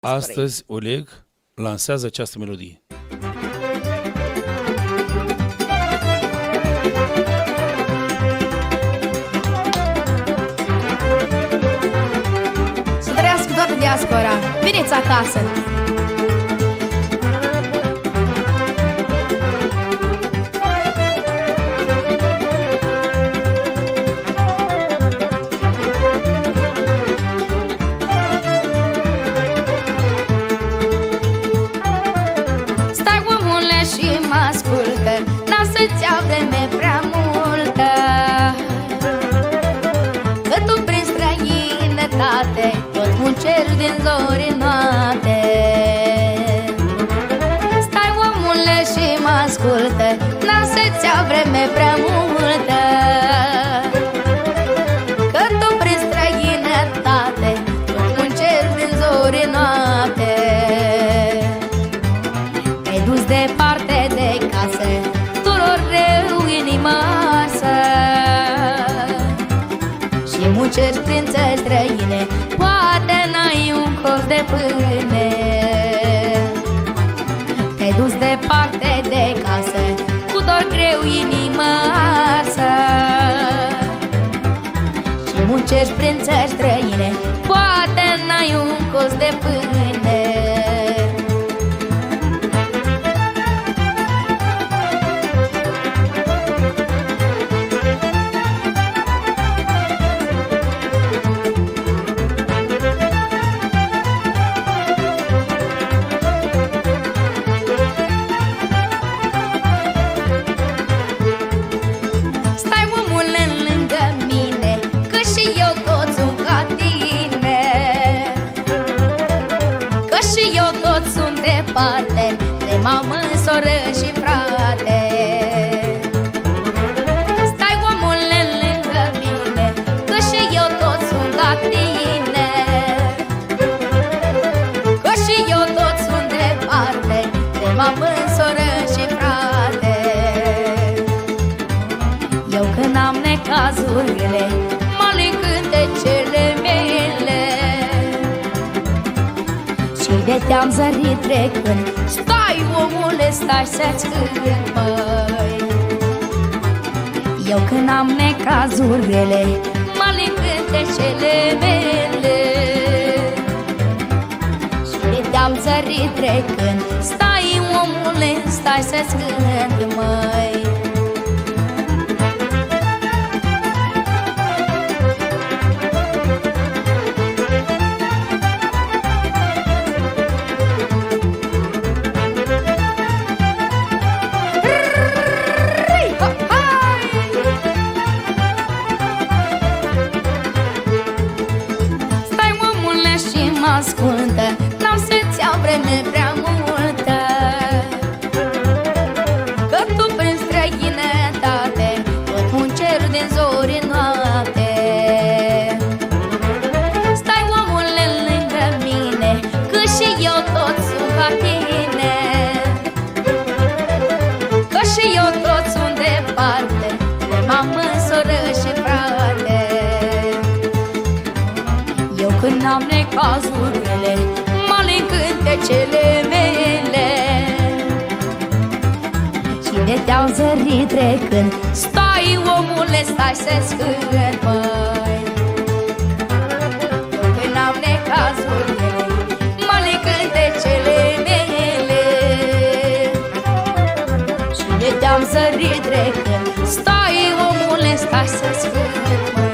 Astăzi Oleg lansează această melodie. Să trăiască toată diaspora! Veniți acasă! Ascultă, n-am să-ți iau vreme prea multă, că tu prin străinătate tot muncești din zori în noapte. Stai, omule, și mă ascultă, n-am să-ți iau vreme prea multă, că tu prin străinătate tot muncești din zori în noapte. Te-ai dus departe de casă, tuturor rău inima arsă, și muncești prin țări străine, poate n-ai un cos de pâine. Te-ai dus departe de casă, cu dor greu inima arsă, și muncești prin țări străine, poate n-ai un cos de pâine. Departe de mamă, soră și frate, stai, omule, lângă mine, că și eu tot sunt ca tine, că și eu tot sunt departe de mamă, soră și frate. Eu când am necazurile, mă leg cântecele mele, de te-am zărit trecând, stai, omule, stai să-ți cânt, măi. Eu când am necazurile, mă leg cântecele mele, și de te-am zărit trecând, stai, omule, stai să-ți cânt, măi. Ascultă, n-am să-ți iau vreme prea multă, că tu prin străinătate tot muncești din zori în noapte. Stai, omule, lângă mine, că și eu tot sunt ca tine, că și eu tot sunt departe de mamă, soră și frate. Eu când am necazurile, mă leg cântecele mele, și de te-au zărit trecând, stai, omule, stai să-ți cânt, măi. Eu când am necazurile, mă leg cântecele mele, și de te-am zărit trecând, stai, omule, stai să-ți cânt, măi.